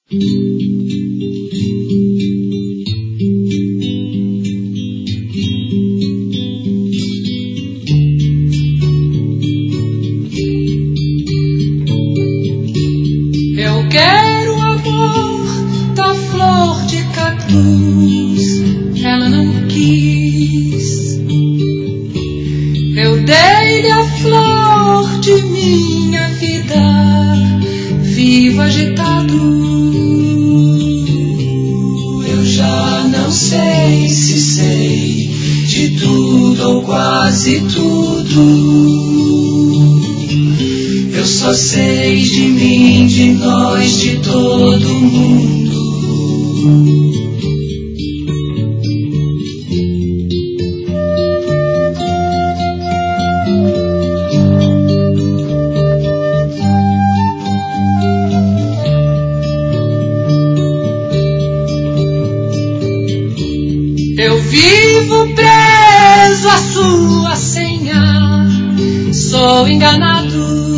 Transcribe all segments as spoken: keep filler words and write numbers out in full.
Eu quero o amor da flor de cactus, ela não quis. Eu dei-lhe a flor de minha vida, vivo agitado. Eu já não sei se sei de tudo ou quase tudo. Eu só sei de mim, de nós, de todo mundo. Eu vivo preso à sua senha, sou enganado.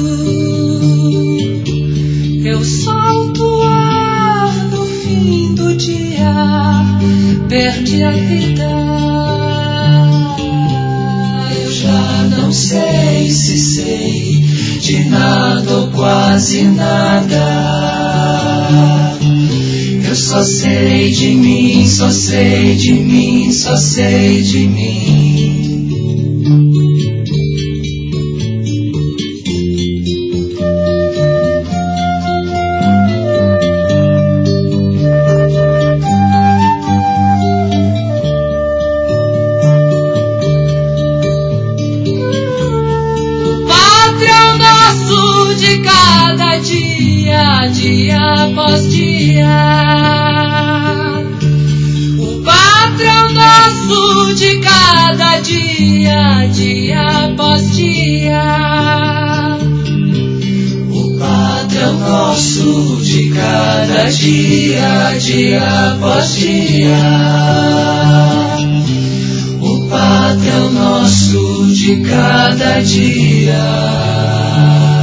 Eu solto o ar no fim do dia, perdi a vida. Eu já não sei se sei de nada ou quase nada. Eu só sei de mim, só sei de mim, só sei de mim. Patrão nosso de cada dia, dia após dia. O patrão nosso de cada dia, dia após dia. O patrão nosso de cada dia, dia após dia. O patrão nosso de cada dia.